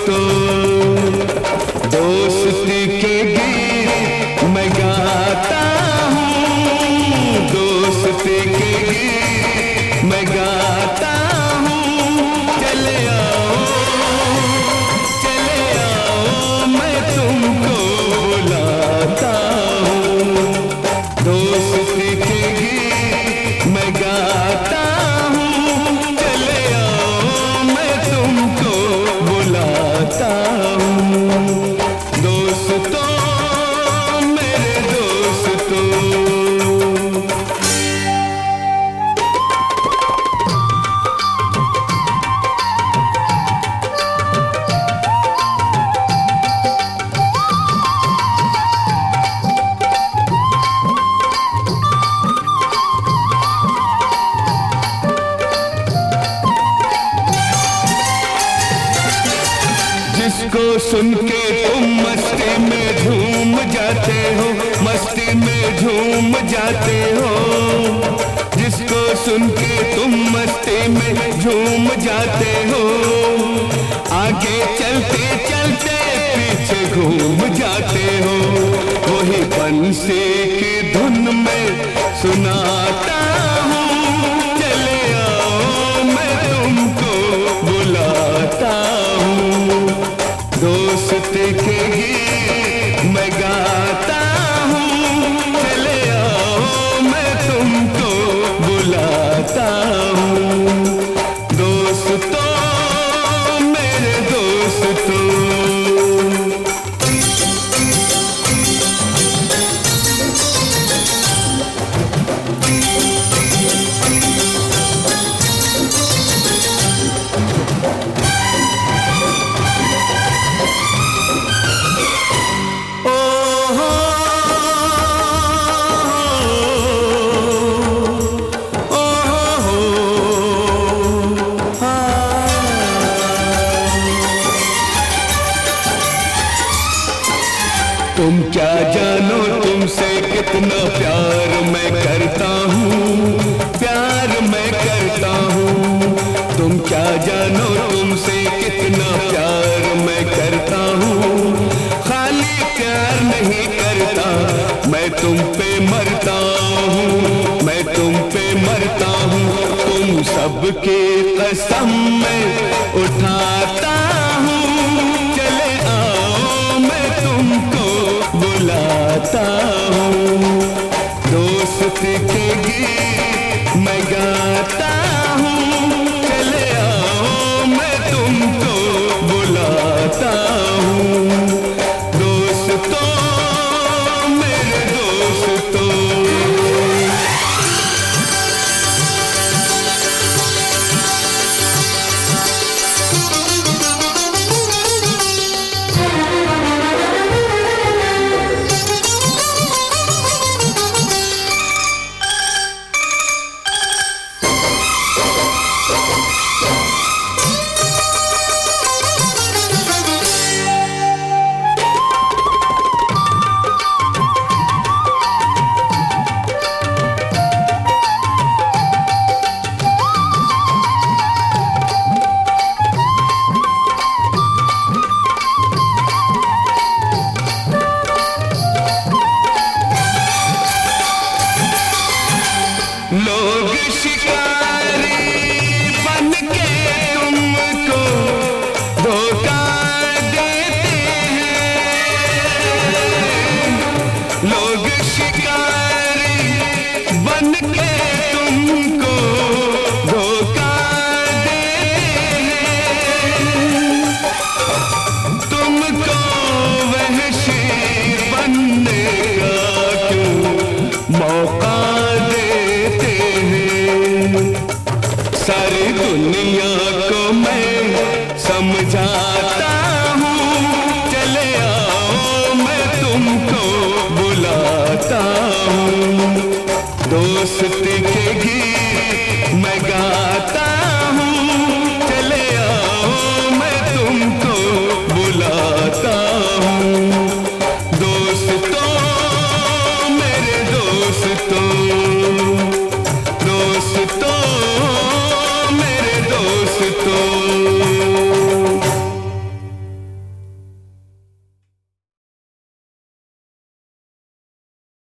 दोस्तों, दोस्ती के गीत मैं गाता हूँ, दोस्ती के गीत मैं गाता हूँ। चले आओ मैं तुमको बुलाता हूँ, दोस्ती के गीत मैं गाता हूँ। चले आओ मैं तुमको बुलाता हूँ, दोस्तों मेरे दोस्तों। जिसको सुन के तुम मस्ती में झूम जाते हो, मस्ती में झूम जाते हो, जिसको सुन के तुम मस्ती में झूम जाते हो, आगे चलते चलते पीछे घूम जाते हो। वही बंसी की धुन में सुनाता हूँ, चले आओ मैं तुमको बुलाता हूँ, दोस्ती के गीत मैं गाता हूँ। चले आओ मैं तुमको बुलाता हूँ, दोस्तों मेरे दोस्तों। तुम क्या जानो तुमसे कितना प्यार मैं करता हूँ, प्यार मैं करता हूँ। तुम क्या जानो तुमसे कितना प्यार मैं करता हूँ, खाली प्यार नहीं करता मैं तुम पे मरता हूँ, मैं तुम पे मरता हूँ। तुम सबकी कसम मैं उठाता हूँ, चले आओ मैं तुमको बुलाता हूँ, दोस्ती